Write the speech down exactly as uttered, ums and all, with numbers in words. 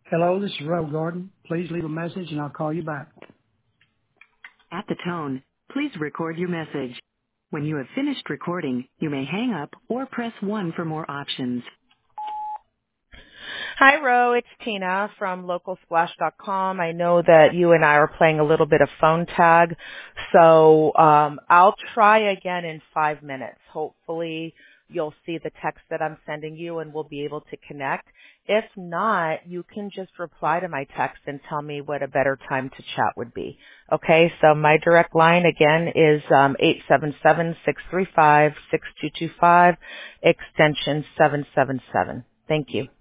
Hello, this is Ro Gordon. Please leave a message and I'll call you back. At the tone, please record your message. When you have finished recording, you may hang up or press one for more options. Hi, Ro. It's Tina from local splash dot com. I know that you and I are playing a little bit of phone tag, so um, I'll try again in five minutes. Hopefully, you'll see the text that I'm sending you and we'll be able to connect. If not, you can just reply to my text and tell me what a better time to chat would be. Okay, so my direct line again is um, eight seven seven, six three five, six two two five, extension seven seven seven. Thank you.